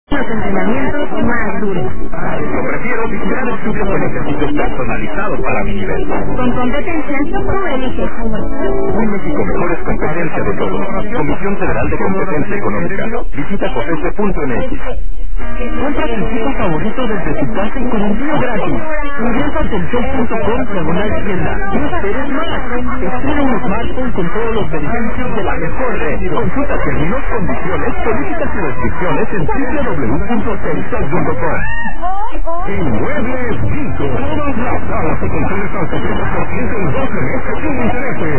los entrenamientos más duros. Yo prefiero visitar estudios con ejercicios personalizados para mi nivel. Con competencia, tú eliges. Un México mejor es competencia de todos. Comisión Federal de Competencia Económica. Visita COFESE.mx. Compra tu equipo favorito desde tu casa y con envío gratis. Ingresa a telcel.com/tienda. No esperes más. Estrena un smartphone con todos los beneficios de la mejor red. Consulta términos, condiciones, políticas y restricciones en www.telcel.com. Inmuebles Vico. Todas las salas se consumen al 70% en 12 meses sin intereses.